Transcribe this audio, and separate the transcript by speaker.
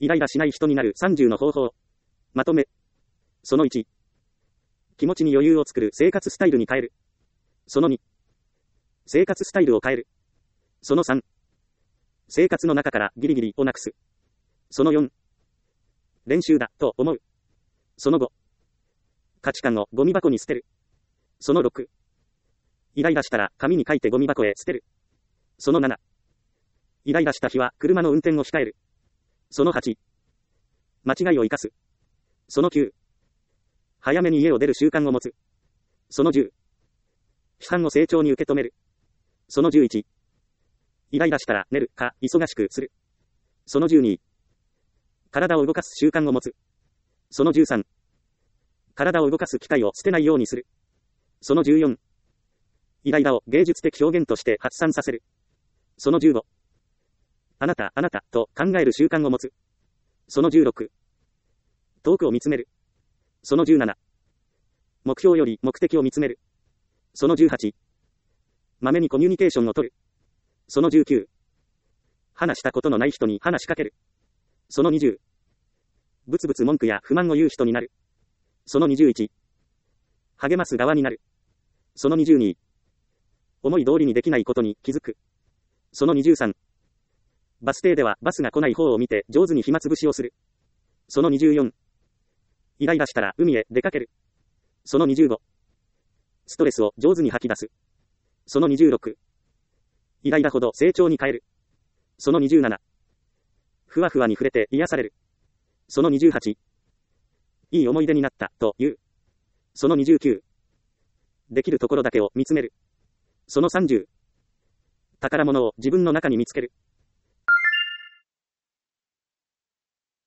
Speaker 1: イライラしない人になる30の方法。まとめ。その1。気持ちに余裕を作る生活スタイルに変える。その2。生活スタイルを変える。その3。生活の中からギリギリをなくす。その4。練習だと思う。その5。価値観をゴミ箱に捨てる。その6。イライラしたら紙に書いてゴミ箱へ捨てる。その7。イライラした日は車の運転を控える。その8。間違いを生かす。その9。早めに家を出る習慣を持つ。その10。批判を成長に受け止める。その11。イライラしたら寝るか忙しくする。その12。体を動かす習慣を持つ。その13。体を動かす機会を捨てないようにする。その14。イライラを芸術的表現として発散させる。その15。あなたと考える習慣を持つ。その16。遠くを見つめる。その17。目標より目的を見つめる。その18。まめにコミュニケーションを取る。その19。話したことのない人に話しかける。その20。ぶつぶつ文句や不満を言う人になる。その21。励ます側になる。その22。思い通りにできないことに気づく。その23。バス停ではバスが来ない方を見て上手に暇つぶしをする。その24。イライラしたら海へ出かける。その25。ストレスを上手に吐き出す。その26。イライラほど成長に変える。その27。ふわふわに触れて癒される。その28。いい思い出になったという。その29。できるところだけを見つめる。その30。宝物を自分の中に見つける。